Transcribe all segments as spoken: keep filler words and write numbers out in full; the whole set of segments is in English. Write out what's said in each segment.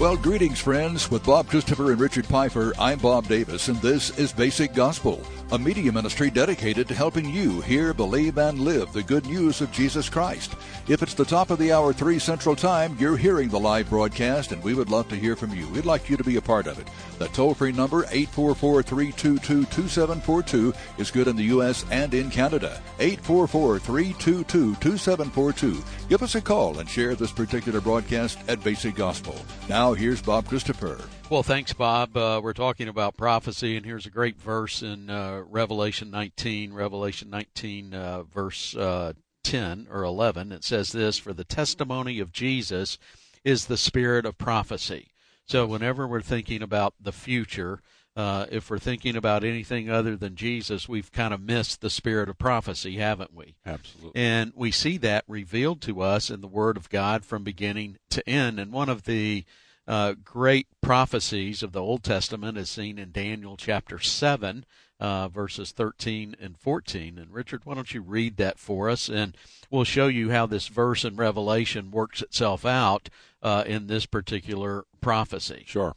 Well, greetings, friends. With Bob Christopher and Richard Pfeiffer, I'm Bob Davis, and this is Basic Gospel, a media ministry dedicated to helping you hear, believe, and live the good news of Jesus Christ. If it's the top of the hour, three Central Time, you're hearing the live broadcast, and we would love to hear from you. We'd like you to be a part of it. The toll-free number, eight four four, three two two, two seven four two, is good in the U S and in Canada. eight four four, three two two, two seven four two. Give us a call and share this particular broadcast at Basic Gospel. Now, here's Bob Christopher. Well, thanks, Bob. Uh, we're talking about prophecy, and here's a great verse in uh, Revelation nineteen, Revelation nineteen, uh, verse uh, ten or eleven. It says this, "For the testimony of Jesus is the spirit of prophecy." So whenever we're thinking about the future, uh, if we're thinking about anything other than Jesus, we've kind of missed the spirit of prophecy, haven't we? Absolutely. And we see that revealed to us in the Word of God from beginning to end. And one of the uh, great prophecies of the Old Testament is seen in Daniel chapter seven, uh, verses thirteen and fourteen. And Richard, why don't you read that for us, and we'll show you how this verse in Revelation works itself out uh, in this particular prophecy. Sure.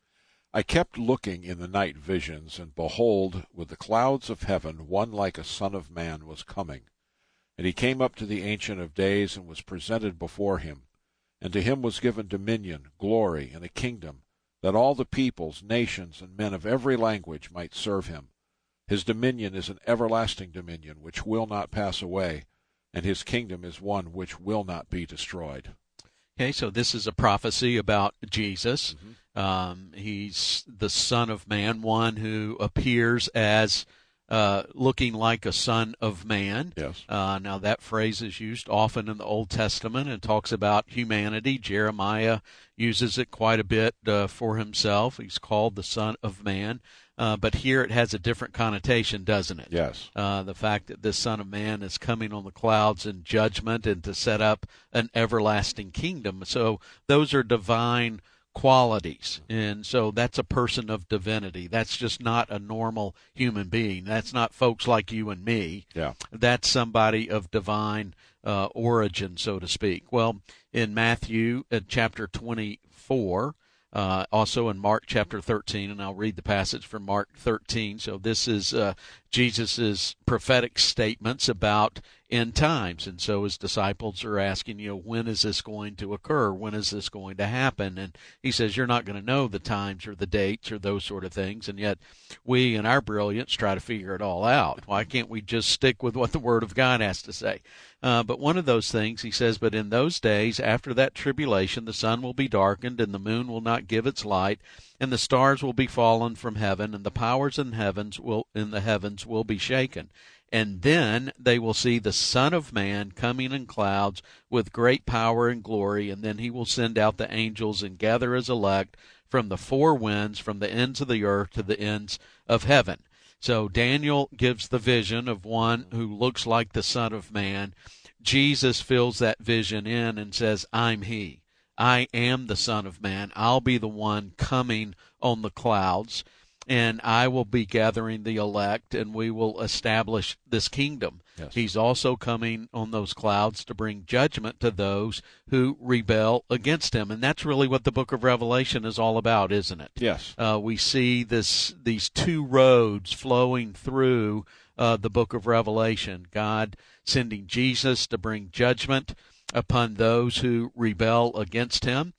"I kept looking in the night visions, and behold, with the clouds of heaven, one like a son of man was coming. And he came up to the Ancient of Days, and was presented before him. And to him was given dominion, glory, and a kingdom, that all the peoples, nations, and men of every language might serve him. His dominion is an everlasting dominion, which will not pass away, and his kingdom is one which will not be destroyed." Okay, so this is a prophecy about Jesus. Mm-hmm. Um, he's the Son of Man, one who appears as uh, looking like a son of man. Yes. Uh, now, that phrase is used often in the Old Testament and talks about humanity. Jeremiah uses it quite a bit uh, for himself. He's called the Son of Man. Uh, but here it has a different connotation, doesn't it? Yes. Uh, the fact that this Son of Man is coming on the clouds in judgment and to set up an everlasting kingdom. So those are divine qualities. And so that's a person of divinity. That's just not a normal human being. That's not folks like you and me. Yeah. That's somebody of divine uh, origin, so to speak. Well, in Matthew uh, chapter twenty-four, Uh, also in Mark chapter thirteen, and I'll read the passage from Mark thirteen. So this is uh, Jesus' prophetic statements about end times. And so his disciples are asking, you know, when is this going to occur? When is this going to happen? And he says, you're not going to know the times or the dates or those sort of things. And yet we, in our brilliance, try to figure it all out. Why can't we just stick with what the Word of God has to say? Uh, but one of those things, he says, but in those days, after that tribulation, the sun will be darkened, and the moon will not give its light, and the stars will be fallen from heaven, and the powers in heavens will in the heavens will be shaken. And then they will see the Son of Man coming in clouds with great power and glory, and then he will send out the angels and gather his elect from the four winds, from the ends of the earth to the ends of heaven. So Daniel gives the vision of one who looks like the Son of Man. Jesus fills that vision in and says, I'm he. I am the Son of Man. I'll be the one coming on the clouds, and I will be gathering the elect, and we will establish this kingdom. Yes. He's also coming on those clouds to bring judgment to those who rebel against him. And that's really what the book of Revelation is all about, isn't it? Yes. Uh, we see this these two roads flowing through uh, the book of Revelation. God sending Jesus to bring judgment upon those who rebel against him.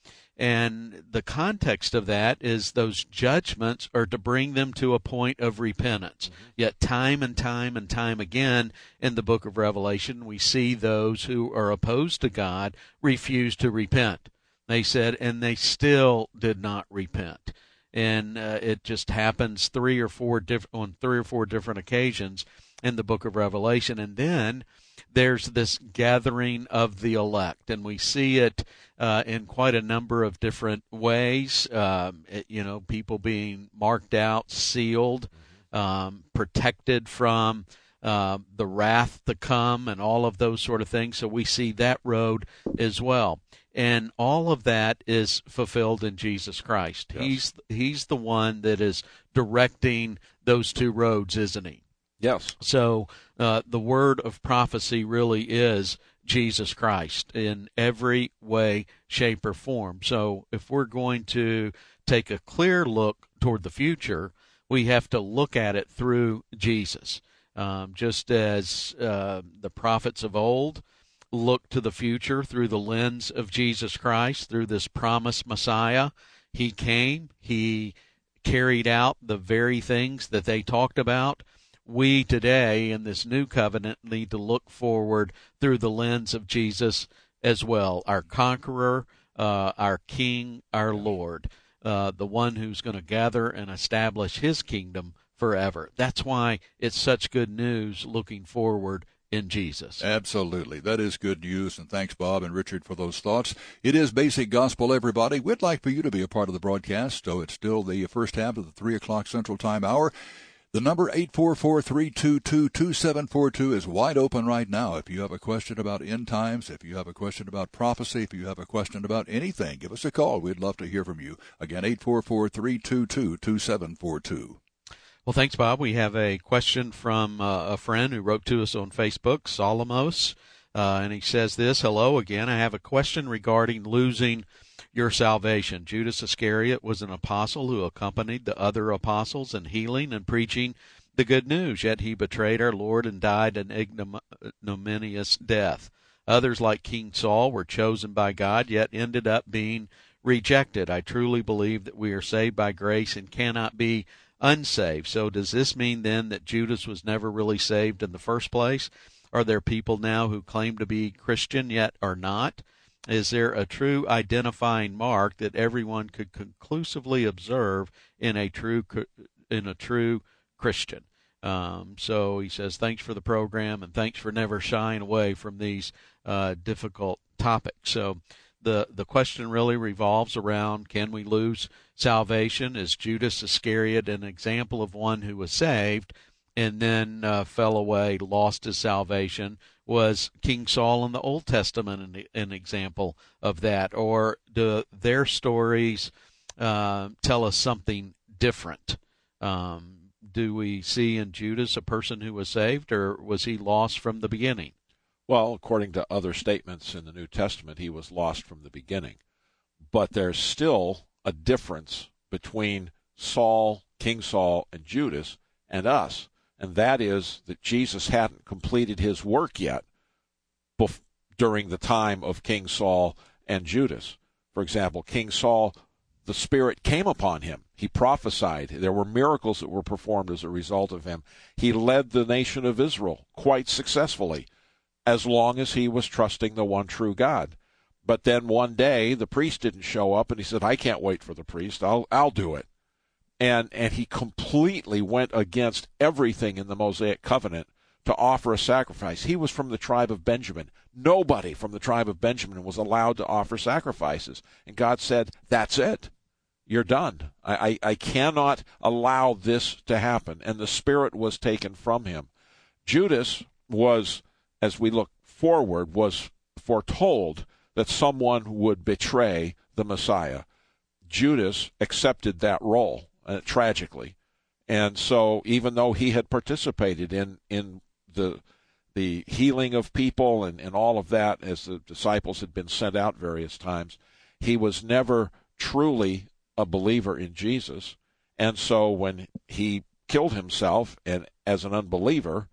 And the context of that is those judgments are to bring them to a point of repentance. Mm-hmm. Yet time and time and time again in the book of Revelation, we see those who are opposed to God refuse to repent. They said, and they still did not repent. And uh, it just happens three or four diff- on three or four different occasions in the book of Revelation. And then there's this gathering of the elect, and we see it uh, in quite a number of different ways. Um, it, you know, people being marked out, sealed, um, protected from uh, the wrath to come, and all of those sort of things. So we see that road as well. And all of that is fulfilled in Jesus Christ. Yes. He's he's the one that is directing those two roads, isn't he? Yes. So uh, the word of prophecy really is Jesus Christ in every way, shape, or form. So if we're going to take a clear look toward the future, we have to look at it through Jesus. Um, just as uh, the prophets of old looked to the future through the lens of Jesus Christ, through this promised Messiah. He came, he carried out the very things that they talked about. We today in this new covenant need to look forward through the lens of Jesus as well, our conqueror, uh, our King, our Lord, uh, the one who's going to gather and establish his kingdom forever. That's why it's such good news looking forward in Jesus. Absolutely. That is good news, and thanks, Bob and Richard, for those thoughts. It is Basic Gospel, everybody. We'd like for you to be a part of the broadcast, so it's still the first half of the three o'clock Central Time hour. The number eight four four, three two two, two seven four two is wide open right now. If you have a question about end times, if you have a question about prophecy, if you have a question about anything, give us a call. We'd love to hear from you. Again, eight four four, three two two, two seven four two. Well, thanks, Bob. We have a question from uh, a friend who wrote to us on Facebook, Solomos, uh, and he says this: hello again. I have a question regarding losing your salvation. Judas Iscariot was an apostle who accompanied the other apostles in healing and preaching the good news, yet he betrayed our Lord and died an ignominious death. Others, like King Saul, were chosen by God, yet ended up being rejected. I truly believe that we are saved by grace and cannot be unsaved. So does this mean then that Judas was never really saved in the first place? Are there people now who claim to be Christian yet are not? Is there a true identifying mark that everyone could conclusively observe in a true in a true Christian? Um, so he says, thanks for the program and thanks for never shying away from these uh, difficult topics. So the the question really revolves around, can we lose salvation? Is Judas Iscariot an example of one who was saved and then uh, fell away, lost his salvation? Was King Saul in the Old Testament an, an example of that? Or do their stories uh, tell us something different? Um, do we see in Judas a person who was saved, or was he lost from the beginning? Well, according to other statements in the New Testament, he was lost from the beginning. But there's still a difference between Saul, King Saul, and Judas and us, and that is that Jesus hadn't completed his work yet bef- during the time of King Saul and Judas. For example, King Saul, the Spirit came upon him. He prophesied. There were miracles that were performed as a result of him. He led the nation of Israel quite successfully, as long as he was trusting the one true God. But then one day the priest didn't show up, and he said, I can't wait for the priest. I'll I'll do it. And and he completely went against everything in the Mosaic covenant to offer a sacrifice. He was from the tribe of Benjamin. Nobody from the tribe of Benjamin was allowed to offer sacrifices. And God said, that's it. You're done. I, I, I cannot allow this to happen. And the Spirit was taken from him. Judas was, as we look forward, was foretold that someone would betray the Messiah. Judas accepted that role, uh, tragically. And so even though he had participated in, in the the healing of people and, and all of that, as the disciples had been sent out various times, he was never truly a believer in Jesus. And so when he killed himself and as an unbeliever,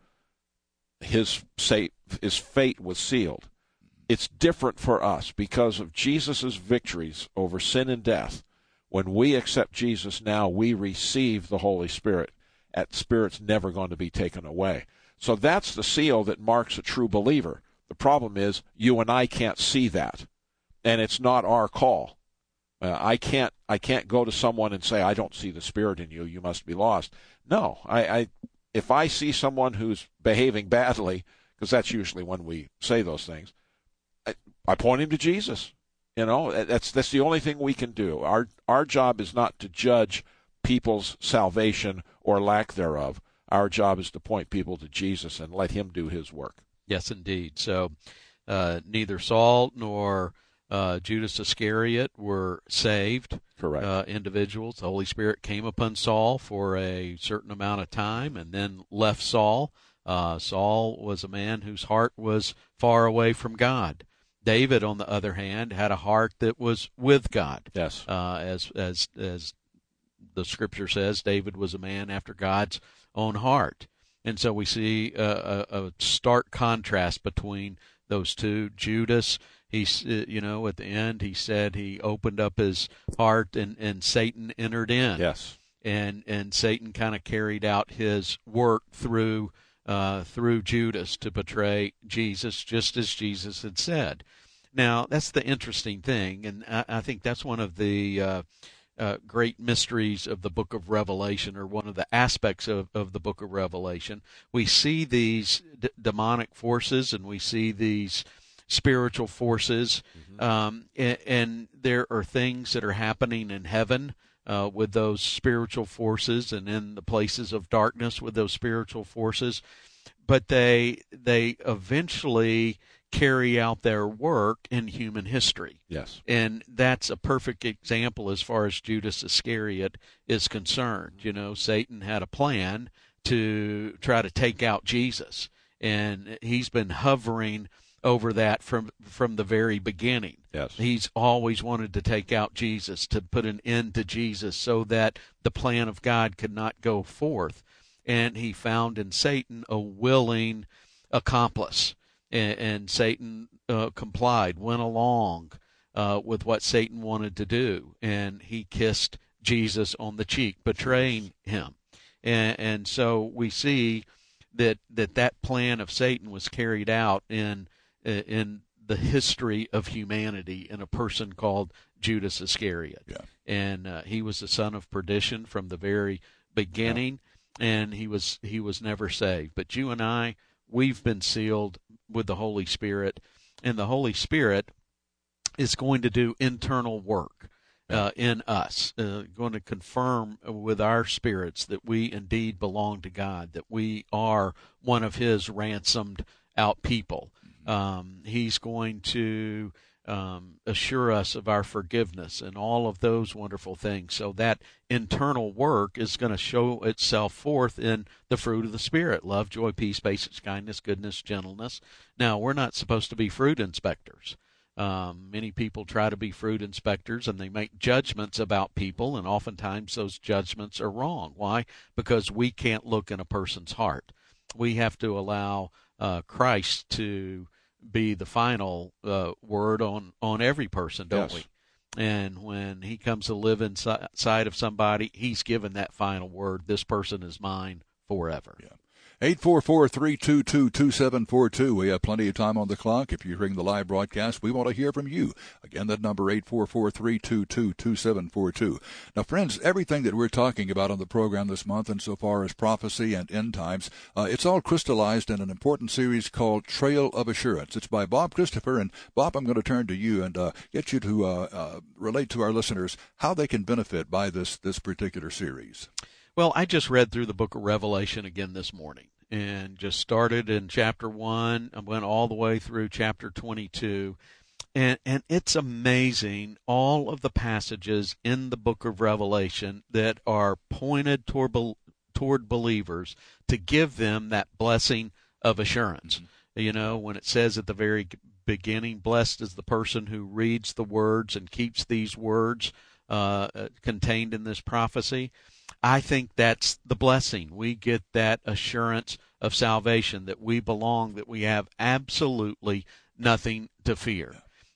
his his fate was sealed. It's different for us because of Jesus' victories over sin and death. When we accept Jesus now, we receive the Holy Spirit. That Spirit's never going to be taken away. So that's the seal that marks a true believer. The problem is you and I can't see that, and it's not our call. Uh, I can't I can't go to someone and say, I don't see the Spirit in you, you must be lost. No, I, I if I see someone who's behaving badly, because that's usually when we say those things, I, I point him to Jesus. You know, that's that's the only thing we can do. Our our job is not to judge people's salvation or lack thereof. Our job is to point people to Jesus and let him do his work. Yes, indeed. So uh, neither Saul nor uh, Judas Iscariot were saved. Correct. Uh, individuals. The Holy Spirit came upon Saul for a certain amount of time and then left Saul. Uh, Saul was a man whose heart was far away from God. David, on the other hand, had a heart that was with God. Yes. Uh, as as as the Scripture says, David was a man after God's own heart. And so we see a, a, a stark contrast between those two. Judas, he, you know, at the end, he said he opened up his heart and, and Satan entered in. Yes. And and Satan kind of carried out his work through uh, through Judas to betray Jesus, just as Jesus had said. Now, that's the interesting thing, and I, I think that's one of the uh, uh, great mysteries of the book of Revelation, or one of the aspects of, of the book of Revelation. We see these d- demonic forces, and we see these spiritual forces, mm-hmm. um, and, and there are things that are happening in heaven uh, with those spiritual forces, and in the places of darkness with those spiritual forces, but they they eventually carry out their work in human history. Yes. And that's a perfect example as far as Judas Iscariot is concerned. You know, Satan had a plan to try to take out Jesus, and he's been hovering over that from from the very beginning. Yes. He's always wanted to take out Jesus, to put an end to Jesus, so that the plan of God could not go forth. And he found in Satan a willing accomplice. And, and Satan uh, complied, went along uh, with what Satan wanted to do, and he kissed Jesus on the cheek, betraying him. And, and so we see that, that that plan of Satan was carried out in in the history of humanity in a person called Judas Iscariot. Yeah. And uh, he was the son of perdition from the very beginning, yeah. and he was he was never saved. But you and I, we've been sealed with the Holy Spirit, and the Holy Spirit is going to do internal work uh, in us, uh, going to confirm with our spirits that we indeed belong to God, that we are one of His ransomed out people. Um, he's going to um, assure us of our forgiveness and all of those wonderful things. So that internal work is going to show itself forth in the fruit of the Spirit: love, joy, peace, patience, kindness, goodness, gentleness. Now, we're not supposed to be fruit inspectors. Um, many people try to be fruit inspectors, and they make judgments about people, and oftentimes those judgments are wrong. Why? Because we can't look in a person's heart. We have to allow uh, Christ to be the final uh, word on, on every person, don't yes. we? And when He comes to live inside of somebody, He's given that final word: this person is mine forever. Yeah. eight four four, three two two, two seven four two. We have plenty of time on the clock. If you're hearing the live broadcast, we want to hear from you. Again, that number, eight four four, three two two, two seven four two. Now, friends, everything that we're talking about on the program this month, insofar as prophecy and end times, uh, it's all crystallized in an important series called Trail of Assurance. It's by Bob Christopher. And, Bob, I'm going to turn to you and uh, get you to uh, uh, relate to our listeners how they can benefit by this, this particular series. Well, I just read through the book of Revelation again this morning, and just started in chapter one. I went all the way through chapter twenty-two, and and it's amazing, all of the passages in the book of Revelation that are pointed toward toward believers to give them that blessing of assurance. Mm-hmm. You know, when it says at the very beginning, blessed is the person who reads the words and keeps these words uh, contained in this prophecy. I think that's the blessing. We get that assurance of salvation, that we belong, that we have absolutely nothing to fear.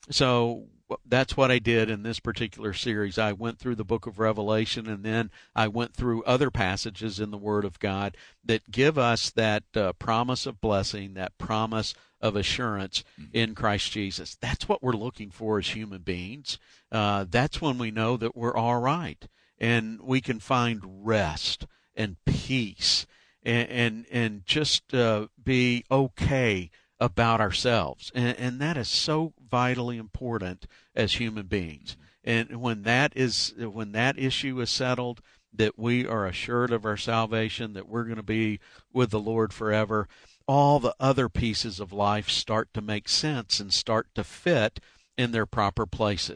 So that's what I did in this particular series. I went through the book of Revelation, and then I went through other passages in the Word of God that give us that uh, promise of blessing, that promise of assurance in Christ Jesus. That's what we're looking for as human beings. Uh, that's when we know that we're all right, and we can find rest and peace and and, and just uh, be okay about ourselves. And, and that is so vitally important as human beings. And when that is when that issue is settled, that we are assured of our salvation, that we're going to be with the Lord forever, all the other pieces of life start to make sense and start to fit in their proper places.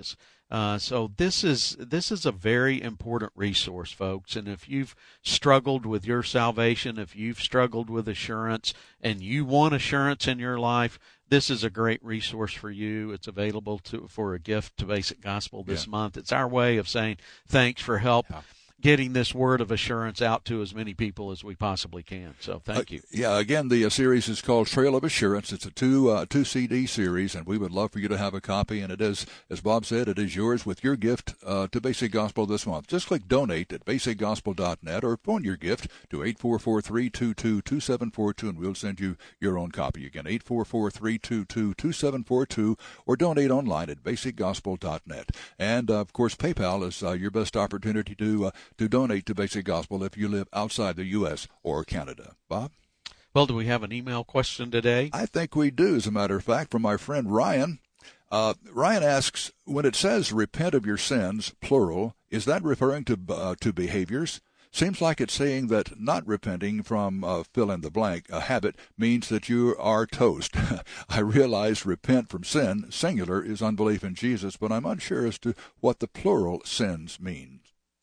Uh, so this is this is a very important resource, folks. And if you've struggled with your salvation, if you've struggled with assurance, and you want assurance in your life, this is a great resource for you. It's available to for a gift to Basic Gospel this Yeah. month. It's our way of saying thanks for help. Yeah. Getting this word of assurance out to as many people as we possibly can. So thank you. Uh, yeah, again, the uh, series is called Trail of Assurance. It's a two uh, two C D series, and we would love for you to have a copy. And it is, as Bob said, it is yours with your gift uh, to Basic Gospel this month. Just click donate at basic gospel dot net or phone your gift to eight four four, three two two, two seven four two, and we'll send you your own copy. Again, eight four four, three two two, two seven four two, or donate online at basic gospel dot net. And, uh, of course, PayPal is uh, your best opportunity to uh, to donate to Basic Gospel if you live outside the U S or Canada. Bob? Well, do we have an email question today? I think we do, as a matter of fact, from my friend Ryan. Uh, Ryan asks, when it says repent of your sins, plural, is that referring to uh, to behaviors? Seems like it's saying that not repenting from uh, fill in the blank, a habit, means that you are toast. I realize repent from sin, singular, is unbelief in Jesus, but I'm unsure as to what the plural sins means.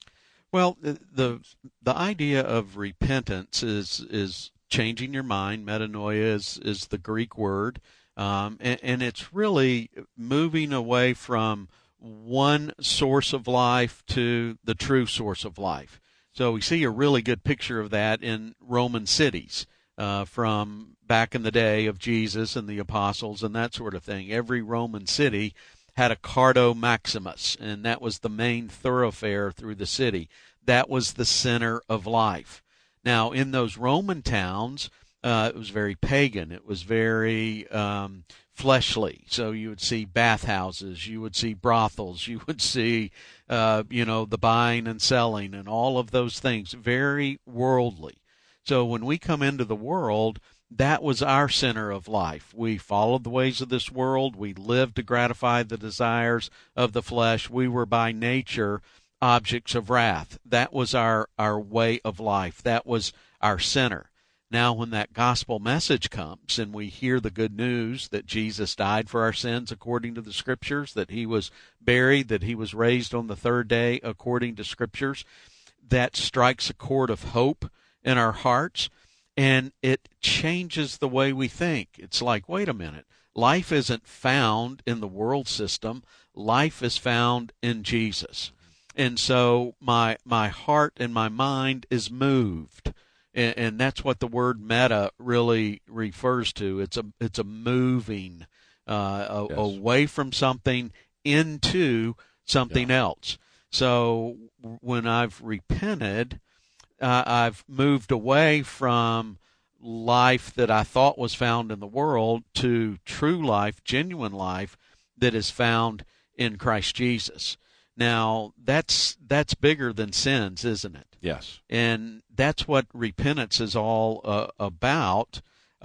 Well, the the idea of repentance is is changing your mind. Metanoia is, is the Greek word, um, and, and it's really moving away from one source of life to the true source of life. So we see a really good picture of that in Roman cities uh, from back in the day of Jesus and the apostles and that sort of thing. Every Roman city had a Cardo Maximus, and that was the main thoroughfare through the city. That was the center of life. Now, in those Roman towns, uh, it was very pagan. It was very um, fleshly. So you would see bathhouses, you would see brothels, you would see, uh, you know, the buying and selling and all of those things. Very worldly. So when we come into the world, that was our center of life. We followed the ways of this world. We lived to gratify the desires of the flesh. We were by nature objects of wrath. That was our, our way of life. That was our center. Now, when that gospel message comes and we hear the good news that Jesus died for our sins according to the Scriptures, that he was buried, that he was raised on the third day according to Scriptures, that strikes a chord of hope in our hearts. And it changes the way we think. It's like, wait a minute, life isn't found in the world system. Life is found in Jesus. And so my my heart and my mind is moved. And, and that's what the word meta really refers to. It's a it's a moving uh, a, Yes. away from something into something Yeah. else. So when I've repented, Uh, I've moved away from life that I thought was found in the world to true life, genuine life that is found in Christ Jesus. Now, that's that's bigger than sins, isn't it? Yes. And that's what repentance is all uh, about,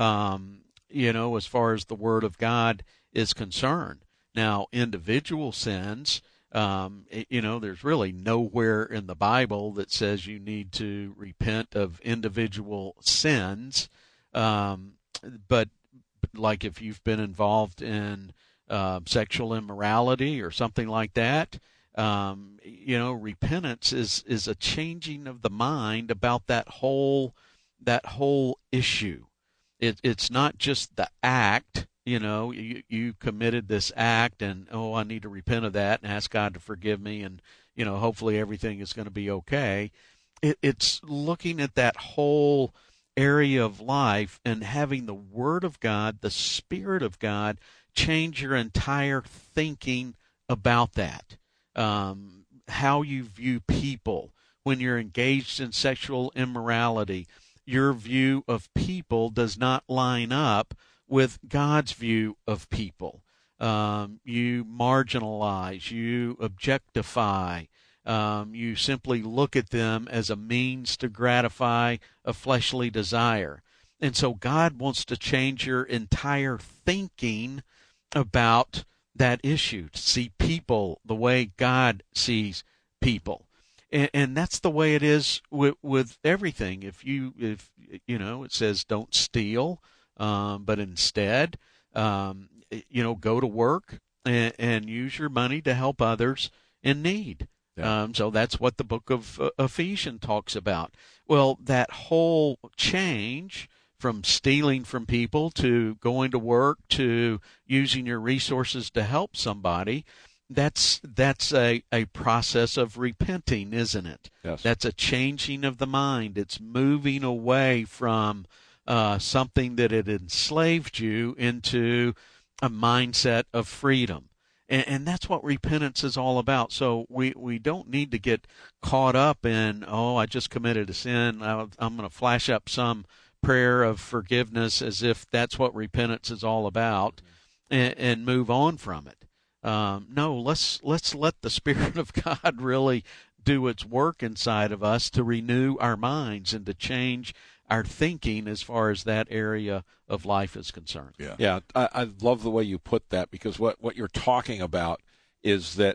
um, you know, as far as the Word of God is concerned. Now, individual sins, Um, you know, there's really nowhere in the Bible that says you need to repent of individual sins. Um, but like if you've been involved in uh, sexual immorality or something like that, um, you know, repentance is, is a changing of the mind about that whole that whole issue. It, it's not just the act. You know, you, you committed this act and, oh, I need to repent of that and ask God to forgive me and, you know, hopefully everything is going to be okay. It, it's looking at that whole area of life and having the Word of God, the Spirit of God, change your entire thinking about that. Um, how you view people when you're engaged in sexual immorality. Your view of people does not line up with God's view of people. Um, you marginalize, you objectify, um, you simply look at them as a means to gratify a fleshly desire. And so God wants to change your entire thinking about that issue, to see people the way God sees people. And, and that's the way it is with, with everything. If you, if you know, it says don't steal, Um, but instead, um, you know, go to work and, and use your money to help others in need. Yeah. Um, so that's what the book of uh, Ephesians talks about. Well, that whole change from stealing from people to going to work to using your resources to help somebody, that's that's a, a process of repenting, isn't it? Yes. That's a changing of the mind. It's moving away from uh, something that had enslaved you into a mindset of freedom. And, and that's what repentance is all about. So we, we don't need to get caught up in, oh, I just committed a sin, I'm going to flash up some prayer of forgiveness as if that's what repentance is all about, and, and move on from it. Um, no, let's let's let the Spirit of God really do its work inside of us to renew our minds and to change our thinking as far as that area of life is concerned. Yeah, yeah. I, I love the way you put that, because what, what you're talking about is that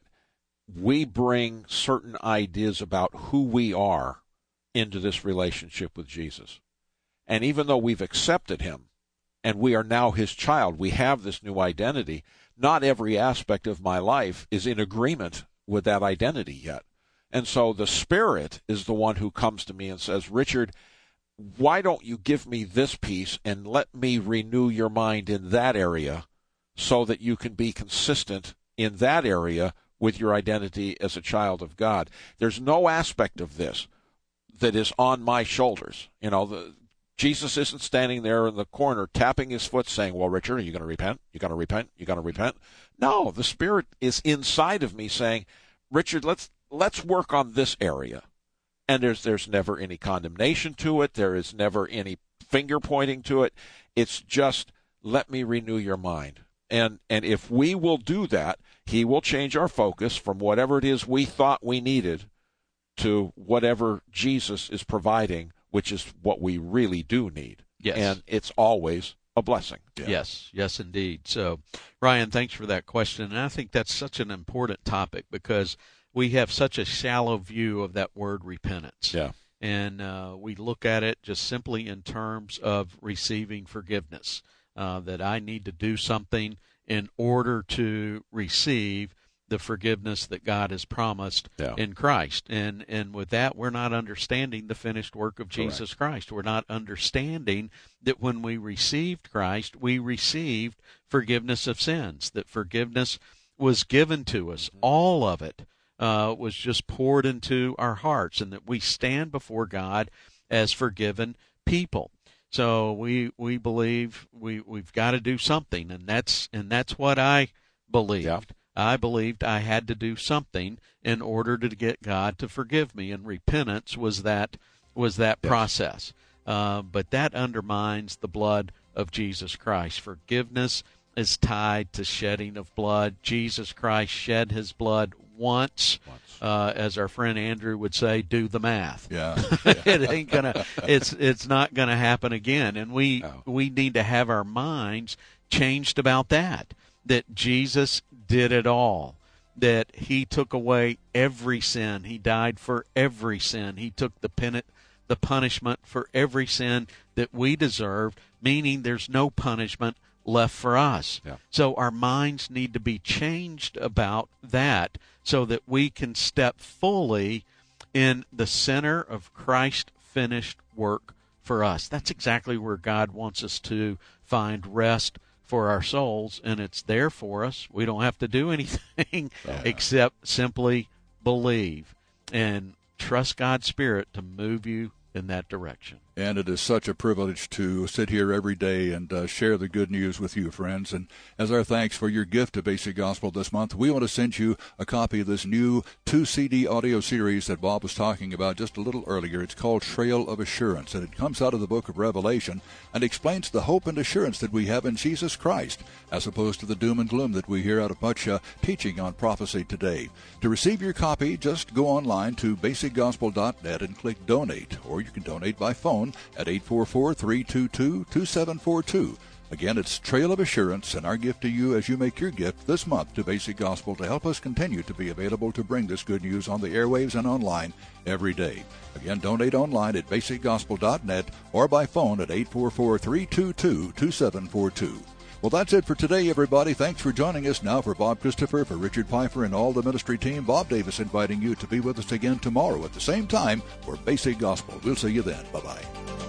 we bring certain ideas about who we are into this relationship with Jesus. And even though we've accepted him and we are now his child, we have this new identity, not every aspect of my life is in agreement with that identity yet. And so the Spirit is the one who comes to me and says, Richard, why don't you give me this piece and let me renew your mind in that area so that you can be consistent in that area with your identity as a child of God. There's no aspect of this that is on my shoulders. You know, the, Jesus isn't standing there in the corner tapping his foot saying, well, Richard, are you going to repent? You going to repent? You going to repent? No, the Spirit is inside of me saying, Richard, let's let's work on this area. And there's there's never any condemnation to it. There is never any finger pointing to it. It's just, let me renew your mind. And and if we will do that, he will change our focus from whatever it is we thought we needed to whatever Jesus is providing, which is what we really do need. Yes. And it's always a blessing. Yeah. Yes, yes, indeed. So, Ryan, thanks for that question. And I think that's such an important topic because we have such a shallow view of that word repentance. Yeah. And uh, we look at it just simply in terms of receiving forgiveness, uh, that I need to do something in order to receive the forgiveness that God has promised yeah. in Christ. And and with that, we're not understanding the finished work of Jesus Correct. Christ. We're not understanding that when we received Christ, we received forgiveness of sins, that forgiveness was given to us, mm-hmm. all of it. Uh, was just poured into our hearts, and that we stand before God as forgiven people. So we we believe we we've got to do something, and that's and that's what I believed. Yeah. I believed I had to do something in order to get God to forgive me, and repentance was that was that yes. process. Uh, but that undermines the blood of Jesus Christ. Forgiveness is tied to shedding of blood. Jesus Christ shed his blood once, once. Uh, as our friend Andrew would say, do the math. Yeah, it ain't gonna. It's it's not gonna happen again, and we no. we need to have our minds changed about that. That Jesus did it all. That he took away every sin. He died for every sin. He took the pen, the punishment for every sin that we deserved. Meaning, there's no punishment left for us. Yeah. So our minds need to be changed about that so that we can step fully in the center of Christ's finished work for us. That's exactly where God wants us to find rest for our souls, and it's there for us. We don't have to do anything yeah. except simply believe and trust God's Spirit to move you in that direction. And it is such a privilege to sit here every day and uh, share the good news with you, friends. And as our thanks for your gift to Basic Gospel this month, we want to send you a copy of this new two C D audio series that Bob was talking about just a little earlier. It's called Trail of Assurance, and it comes out of the book of Revelation and explains the hope and assurance that we have in Jesus Christ, as opposed to the doom and gloom that we hear out of much uh, teaching on prophecy today. To receive your copy, just go online to basic gospel dot net and click Donate, or you can donate by phone at eight four four, three two two, two seven four two. Again, it's Trail of Assurance, and our gift to you as you make your gift this month to Basic Gospel to help us continue to be available to bring this good news on the airwaves and online every day. Again, donate online at basic gospel dot net or by phone at eight four four, three two two, two seven four two. Well, that's it for today, everybody. Thanks for joining us. Now for Bob Christopher, for Richard Pfeiffer, and all the ministry team, Bob Davis inviting you to be with us again tomorrow at the same time for Basic Gospel. We'll see you then. Bye-bye.